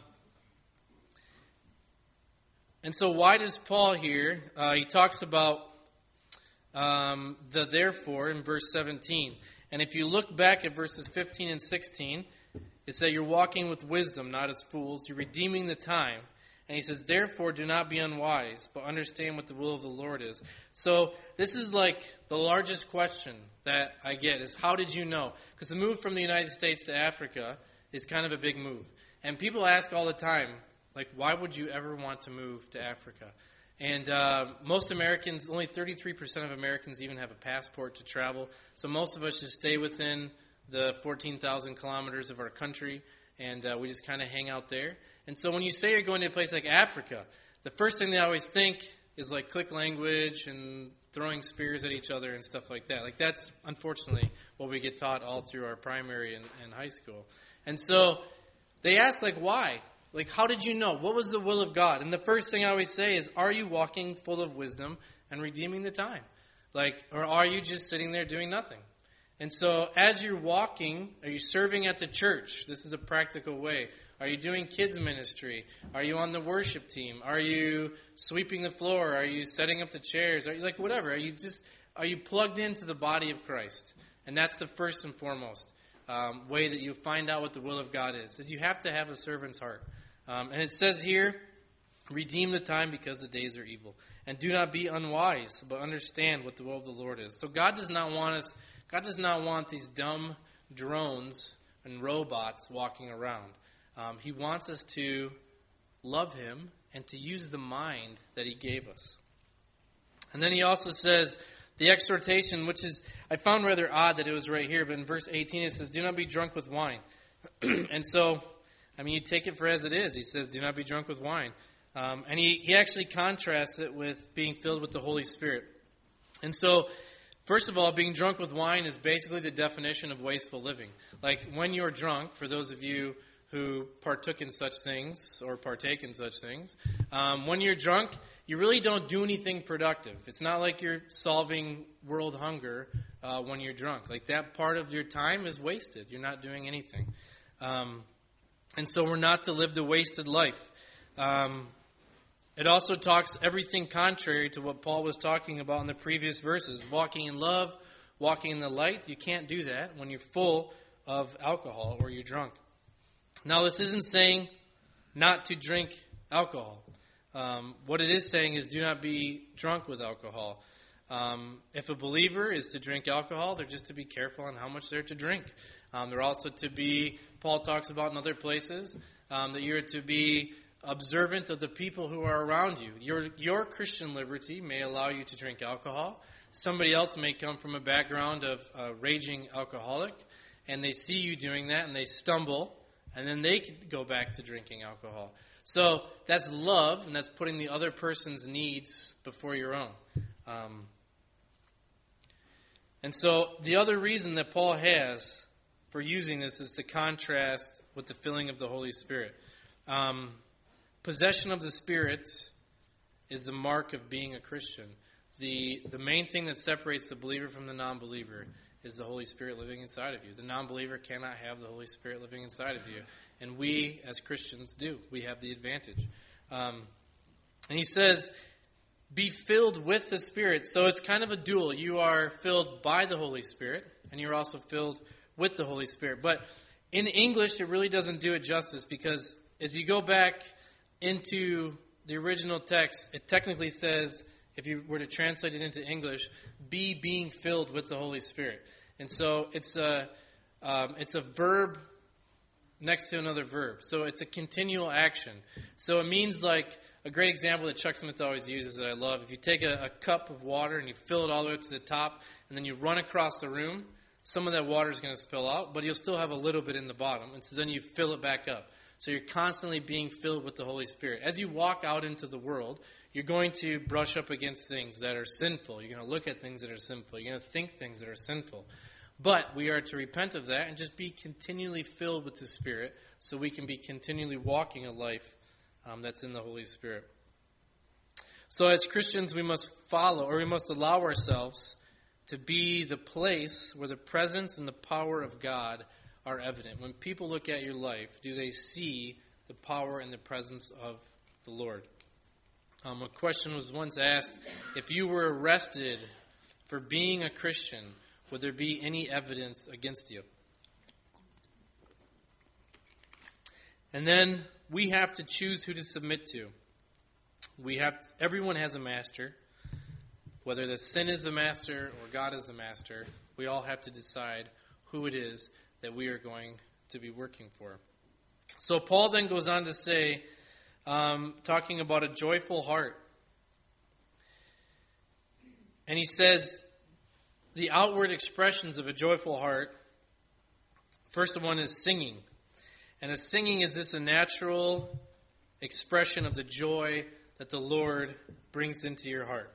and so why does Paul here, uh, he talks about um, the therefore in verse seventeen. And if you look back at verses fifteen and sixteen, it says you're walking with wisdom, not as fools. You're redeeming the time. And he says, therefore, do not be unwise, but understand what the will of the Lord is. So this is like the largest question that I get is, how did you know? Because the move from the United States to Africa is kind of a big move. And people ask all the time, like, why would you ever want to move to Africa? And uh, most Americans, only thirty-three percent of Americans even have a passport to travel. So most of us just stay within the fourteen thousand kilometers of our country, and uh, we just kind of hang out there. And so when you say you're going to a place like Africa, the first thing they always think is like click language and throwing spears at each other and stuff like that. Like that's, unfortunately, what we get taught all through our primary and, and high school. And so they ask, like, why? Like, how did you know? What was the will of God? And the first thing I always say is, are you walking full of wisdom and redeeming the time? Like, or are you just sitting there doing nothing? And so as you're walking, are you serving at the church? This is a practical way. Are you doing kids ministry? Are you on the worship team? Are you sweeping the floor? Are you setting up the chairs? Are you like whatever? Are you just are you plugged into the body of Christ? And that's the first and foremost um, way that you find out what the will of God is. Is you have to have a servant's heart. Um, and it says here, redeem the time because the days are evil, and do not be unwise, but understand what the will of the Lord is. So God does not want us. God does not want these dumb drones and robots walking around. Um, he wants us to love Him and to use the mind that He gave us. And then He also says, the exhortation, which is, I found rather odd that it was right here, but in verse eighteen it says, do not be drunk with wine. And so, I mean, you take it for as it is. He says, do not be drunk with wine. Um, and he, he actually contrasts it with being filled with the Holy Spirit. And so, first of all, being drunk with wine is basically the definition of wasteful living. Like, when you're drunk, for those of you who partook in such things or partake in such things, um, when you're drunk, you really don't do anything productive. It's not like you're solving world hunger uh, when you're drunk. Like, that part of your time is wasted. You're not doing anything. Um, and so we're not to live the wasted life. Um, it also talks everything contrary to what Paul was talking about in the previous verses. Walking in love, walking in the light. You can't do that when you're full of alcohol or you're drunk. Now, this isn't saying not to drink alcohol. Um, what it is saying is do not be drunk with alcohol. Um, if a believer is to drink alcohol, they're just to be careful on how much they're to drink. Um, they're also to be, Paul talks about in other places, um, that you're to be observant of the people who are around you. Your, your Christian liberty may allow you to drink alcohol. Somebody else may come from a background of a raging alcoholic, and they see you doing that, and they stumble, and then they could go back to drinking alcohol. So that's love, and that's putting the other person's needs before your own. Um, and so the other reason that Paul has for using this is to contrast with the filling of the Holy Spirit. Um, possession of the Spirit is the mark of being a Christian. The, the main thing that separates the believer from the non-believer is the Holy Spirit living inside of you. The non-believer cannot have the Holy Spirit living inside of you. And we, as Christians, do. We have the advantage. Um, and he says, be filled with the Spirit. So it's kind of a dual. You are filled by the Holy Spirit, and you're also filled with the Holy Spirit. But in English, it really doesn't do it justice, because as you go back into the original text, it technically says, if you were to translate it into English, be being filled with the Holy Spirit. And so it's a, um, it's a verb next to another verb. So it's a continual action. So it means, like, a great example that Chuck Smith always uses that I love. If you take a, a cup of water and you fill it all the way up to the top, and then you run across the room, some of that water is going to spill out, but you'll still have a little bit in the bottom. And so then you fill it back up. So you're constantly being filled with the Holy Spirit. As you walk out into the world, you're going to brush up against things that are sinful. You're going to look at things that are sinful. You're going to think things that are sinful. But we are to repent of that and just be continually filled with the Spirit, so we can be continually walking a life um, that's in the Holy Spirit. So as Christians, we must follow, or we must allow ourselves to be the place where the presence and the power of God are evident. When people look at your life, do they see the power and the presence of the Lord? Um, a question was once asked, if you were arrested for being a Christian, would there be any evidence against you? And then we have to choose who to submit to. We have everyone has a master. Whether the sin is the master or God is the master, we all have to decide who it is that we are going to be working for. So Paul then goes on to say, um, talking about a joyful heart. And he says, the outward expressions of a joyful heart, first one is singing. And a singing is this a natural expression of the joy that the Lord brings into your heart.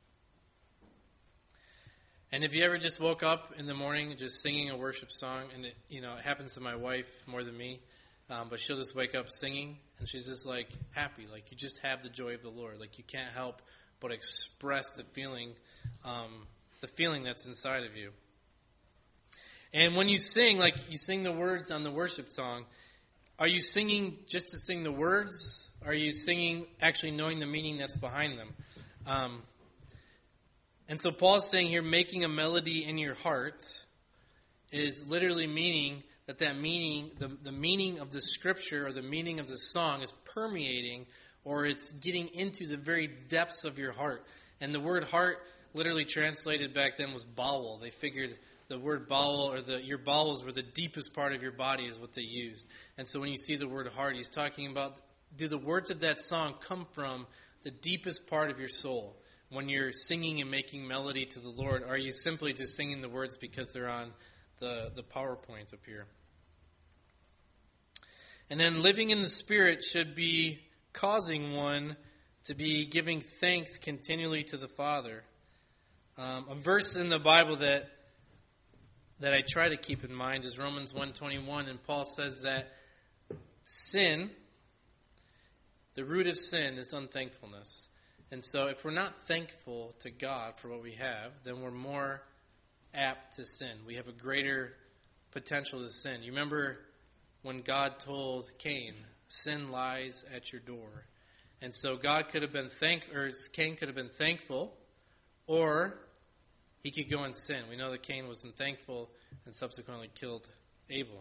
And if you ever just woke up in the morning just singing a worship song, and it, you know, it happens to my wife more than me, um, but she'll just wake up singing, and she's just like happy, like you just have the joy of the Lord, like you can't help but express the feeling, um, the feeling that's inside of you. And when you sing, like you sing the words on the worship song, are you singing just to sing the words? Are you singing actually knowing the meaning that's behind them? Um, And so Paul's saying here, making a melody in your heart is literally meaning that that meaning, the, the meaning of the scripture or the meaning of the song is permeating, or it's getting into the very depths of your heart. And the word heart, literally translated back then, was bowel. They figured the word bowel, or the your bowels were the deepest part of your body, is what they used. And so when you see the word heart, he's talking about, do the words of that song come from the deepest part of your soul? When you're singing and making melody to the Lord, are you simply just singing the words because they're on the, the PowerPoint up here? And then living in the Spirit should be causing one to be giving thanks continually to the Father. Um, a verse in the Bible that that I try to keep in mind is Romans one twenty-one, and Paul says that sin, the root of sin, is unthankfulness. And so if we're not thankful to God for what we have, then we're more apt to sin. We have a greater potential to sin. You remember when God told Cain, sin lies at your door. And so God could have been thank, or Cain could have been thankful, or he could go and sin. We know that Cain wasn't thankful and subsequently killed Abel.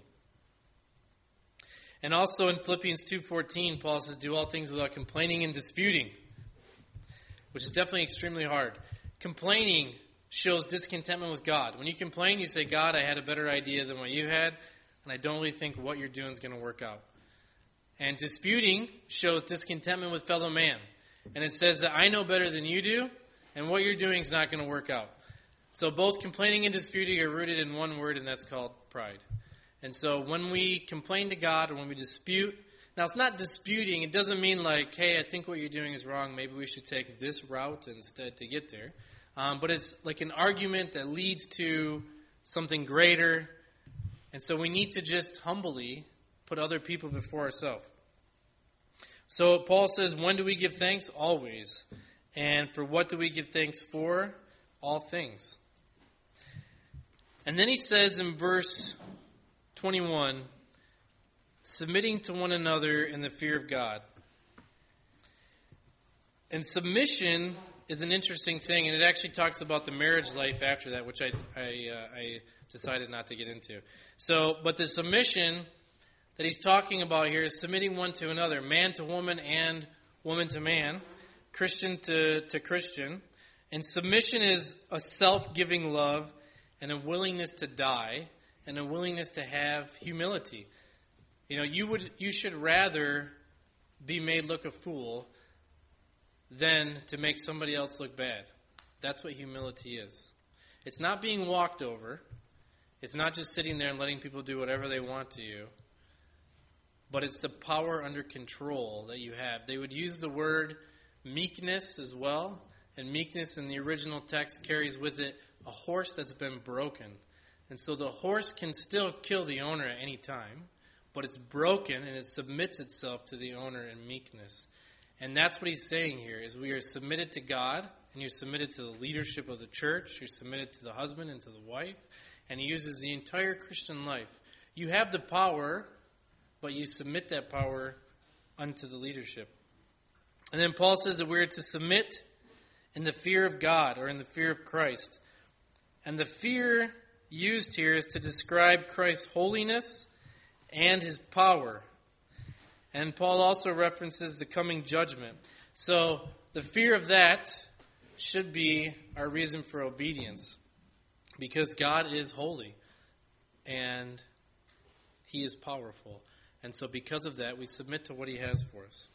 And also in Philippians two fourteen, Paul says, do all things without complaining and disputing, which is definitely extremely hard. Complaining shows discontentment with God. When you complain, you say, God, I had a better idea than what you had, and I don't really think what you're doing is going to work out. And disputing shows discontentment with fellow man. And it says that I know better than you do, and what you're doing is not going to work out. So both complaining and disputing are rooted in one word, and that's called pride. And so when we complain to God, or when we dispute, now, it's not disputing. It doesn't mean like, hey, I think what you're doing is wrong. Maybe we should take this route instead to get there. Um, but it's like an argument that leads to something greater. And so we need to just humbly put other people before ourselves. So Paul says, when do we give thanks? Always. And for what do we give thanks for? All things. And then he says in verse twenty-one, submitting to one another in the fear of God. And submission is an interesting thing, and it actually talks about the marriage life after that, which I I, uh, I decided not to get into. So, but the submission that he's talking about here is submitting one to another, man to woman and woman to man, Christian to, to Christian. And submission is a self-giving love and a willingness to die and a willingness to have humility. You know, you would you should rather be made look a fool than to make somebody else look bad. That's what humility is. It's not being walked over. It's not just sitting there and letting people do whatever they want to you. But it's the power under control that you have. They would use the word meekness as well. And meekness in the original text carries with it a horse that's been broken. And so the horse can still kill the owner at any time, but it's broken and it submits itself to the owner in meekness. And that's what he's saying here, is we are submitted to God, and you're submitted to the leadership of the church, you're submitted to the husband and to the wife, and he uses the entire Christian life. You have the power, but you submit that power unto the leadership. And then Paul says that we're to submit in the fear of God, or in the fear of Christ. And the fear used here is to describe Christ's holiness and his power. And Paul also references the coming judgment. So the fear of that should be our reason for obedience, because God is holy and he is powerful. And so because of that, we submit to what he has for us.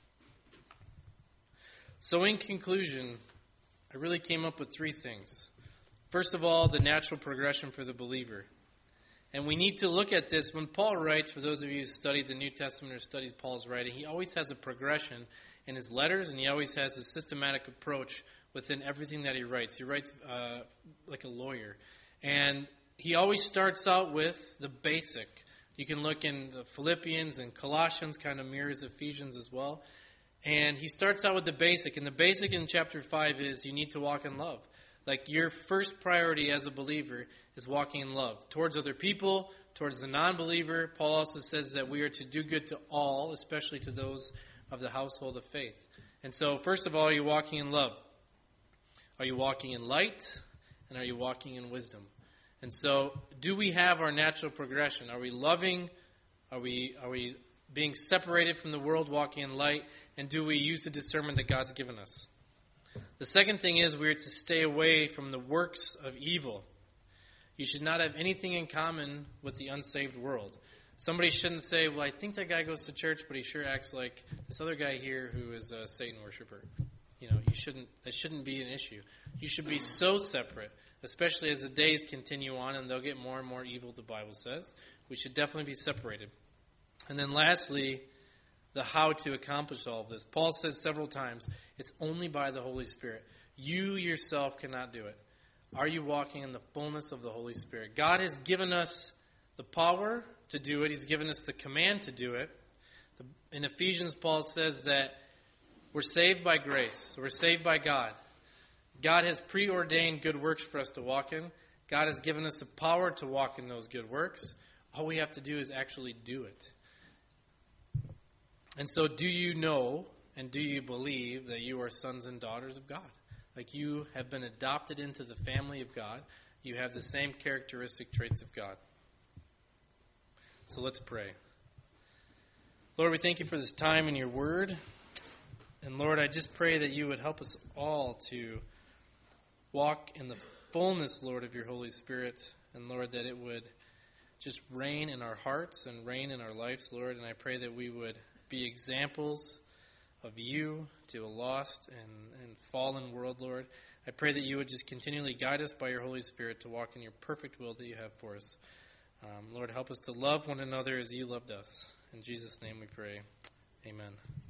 So in conclusion, I really came up with three things. First of all, the natural progression for the believer. And we need to look at this. When Paul writes, for those of you who studied the New Testament or studied Paul's writing, he always has a progression in his letters, and he always has a systematic approach within everything that he writes. He writes uh, like a lawyer. And he always starts out with the basic. You can look in the Philippians and Colossians, kind of mirrors Ephesians as well. And he starts out with the basic. And the basic in chapter five is you need to walk in love. Like your first priority as a believer is walking in love towards other people, towards the non-believer. Paul also says that we are to do good to all, especially to those of the household of faith. And so, first of all, are you walking in love? Are you walking in light? And are you walking in wisdom? And so, do we have our natural progression? Are we loving? Are we are we being separated from the world, walking in light? And do we use the discernment that God's given us? The second thing is we are to stay away from the works of evil. You should not have anything in common with the unsaved world. Somebody shouldn't say, well, I think that guy goes to church, but he sure acts like this other guy here who is a Satan worshiper. You know, you shouldn't. That shouldn't be an issue. You should be so separate, especially as the days continue on and they'll get more and more evil, the Bible says. We should definitely be separated. And then lastly, the how to accomplish all of this. Paul says several times, it's only by the Holy Spirit. You yourself cannot do it. Are you walking in the fullness of the Holy Spirit? God has given us the power to do it. He's given us the command to do it. In Ephesians, Paul says that we're saved by grace. We're saved by God. God has preordained good works for us to walk in. God has given us the power to walk in those good works. All we have to do is actually do it. And so do you know and do you believe that you are sons and daughters of God? Like you have been adopted into the family of God. You have the same characteristic traits of God. So let's pray. Lord, we thank you for this time in your word. And Lord, I just pray that you would help us all to walk in the fullness, Lord, of your Holy Spirit. And Lord, that it would just reign in our hearts and reign in our lives, Lord. And I pray that we would be examples of you to a lost and, and fallen world, Lord. I pray that you would just continually guide us by your Holy Spirit to walk in your perfect will that you have for us. Um, Lord, help us to love one another as you loved us. In Jesus' name we pray. Amen.